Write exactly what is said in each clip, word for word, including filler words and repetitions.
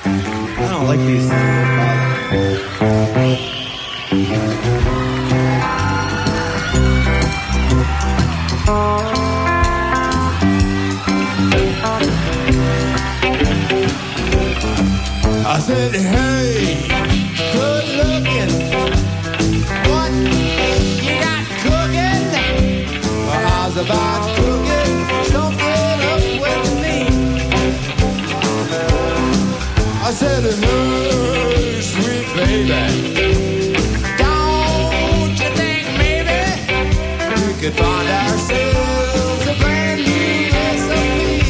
I don't like these things. I said, hey, good looking, what you got cooking? Well, how's about cooking something up with me? I said, hey, sweet baby, don't you think maybe we could find ourselves a brand new recipe?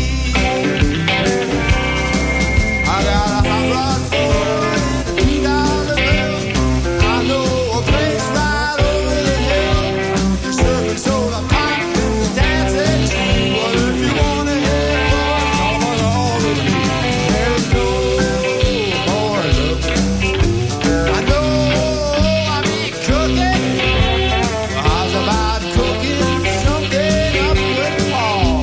I got a hot rod for a two dollar bill. I know a place right over the hill, serving soda pop and dancing. Well, if you wanna hear more, come along with me. There's no more looking. I know I be cooking. How's about cooking something up with Paul?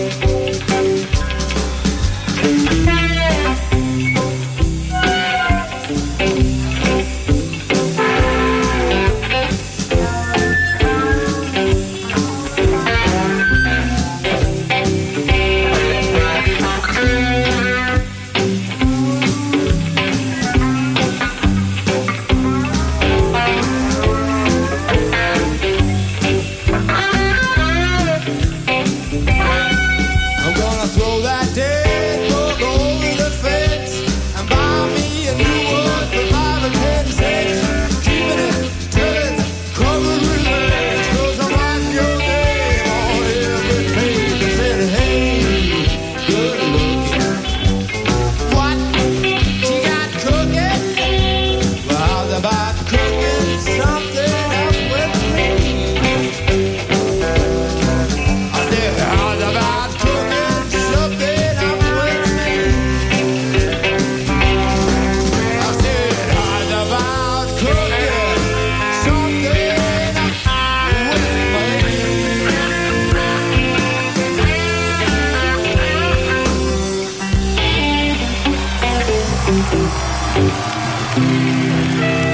I'm gonna throw that dead book over the fence and buy me a new one for five or ten cents. Keeping it till it's covered with lead. 'Cause I'm writing your name on every page. I said, hey, good looking, what you got cooking? Well, how's about cooking something up with me? I said, how's about cooking something up with me? I said, how's about cooking something up with me?